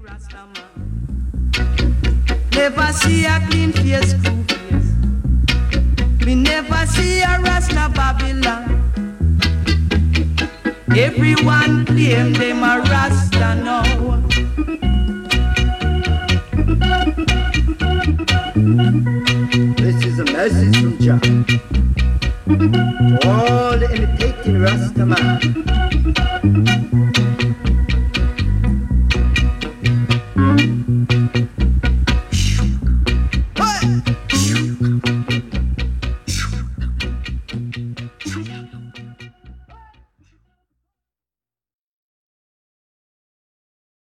Never see a clean face, screw face. Me never see a Rasta Babylon. Everyone claim them a Rasta now. This is a message from Jah to all the imitating Rasta man.